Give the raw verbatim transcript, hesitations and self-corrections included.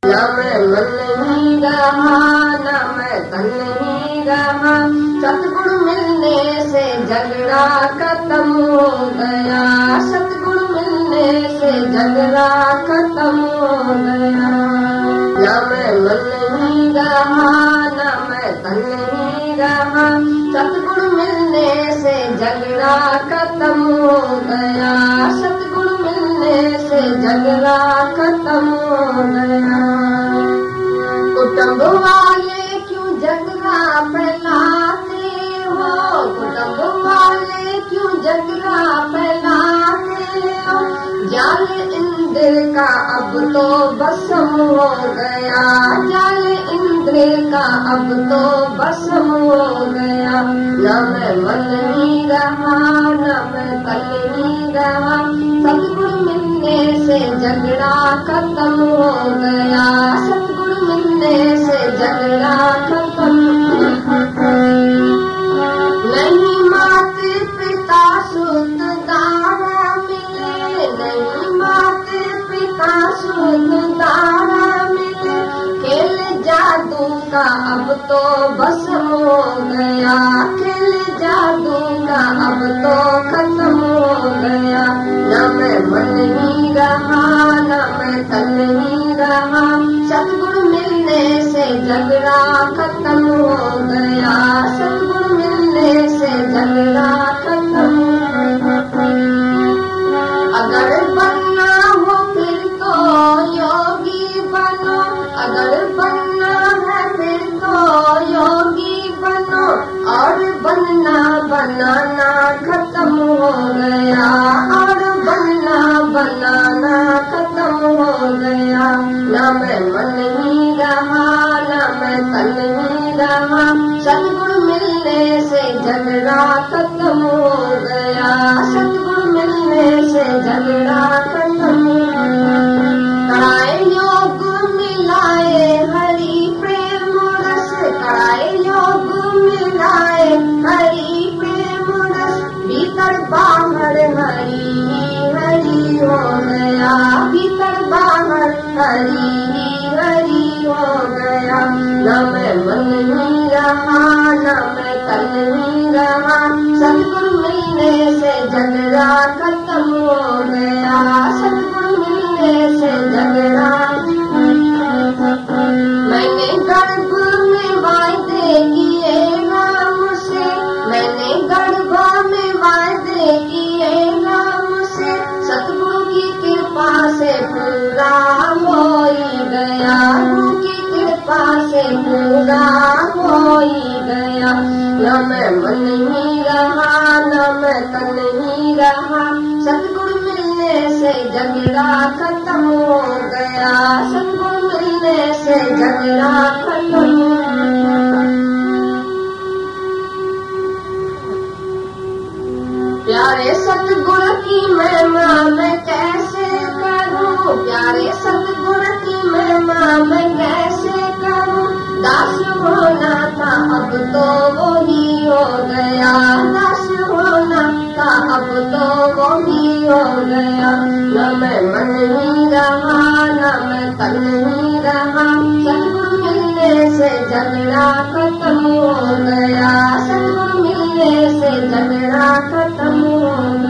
न मैं मन ही रहा न मैं तन ही रहा, सतगुरु मिलने से झगड़ा खत्म हो गया, सतगुरु मिलने से झगड़ा खत्म हो गया। न मैं मन ही रहा न मैं तन ही रहा, सतगुरु मिलने से झगड़ा खत्म हो गया, सतगुरु मिलने से झगड़ा खत्म हो गया। कुटुंब वाले क्यों झगड़ा फैलाते हो, कुटुंब वाले क्यों झगड़ा फैलाते हो, जाल इंद्र का अब तो भस्म हो गया, जाल इंद्र का अब तो भस्म हो गया। न मैं मन ही रहा न मैं तन ही रहा, सतगुरु मिलने से झगड़ा खत्म हो गया, सतगुरु मिलने से झगड़ा खत्म। नहीं माते पिता सुत दारा मिले, नहीं माते पिता सुत दारा मिले, खेल जादू का अब तो भस्म हो गया, खेल जादू का अब तो खत्म हो गया। न मैं मन ही रहा न मैं तन ही रहा, सतगुरु मिलने से झगड़ा खत्म हो गया, सतगुरु मिलने से झगड़ा खत्म। अगर बनना हो फिर तो योगी बनो, अगर बनना है फिर तो योगी बनो, और बनना बनाना खत्म हो गया, और बनना बनाना खत्म हो गया। न मैं मन ही रहा न मैं तन ही रहा, सतगुरु मिलने से झगड़ा खत्म हो गया, सतगुरु मिलने से झगड़ा खत्म। कराए योग मिलाए हरि प्रेम रस, कराए योग मिलाए हरि प्रेम रस, भीतर बाहर हरि हरि हो गया, भीतर बाहर हरि हरि हो गया। न मैं मन ही रहा न मैं तन ही रहा, सतगुरु मिलने से झगड़ा खत्म हो गया, सतगुरु मिलने से झगड़ा। मैंने गर्भ में वायदे किए राम से, मैंने गर्भ में वायदे किए राम से, सतगुरु की कृपा से पूरा हो ही गया, गुरु की कृपा से पूरा हो ही गया। न मैं मन ही रहा न मैं तन ही रहा, सतगुरु मिलने से झगड़ा खत्म हो गया, सतगुरु मिलने से झगड़ा खत्म। प्यारे सतगुरु की महिमा मैं कैसे करूं, प्यारे सतगुरु की महिमा मैं कैसे करूं, दास होना था अब तो वो ही हो गया, दास होना था अब तो वो ही हो गया। न मैं मन ही रहा न मैं तन ही रहा, सतगुरु मिलने से झगड़ा खत्म हो गया, सतगुरु मिलने से झगड़ा खत्म हो गया।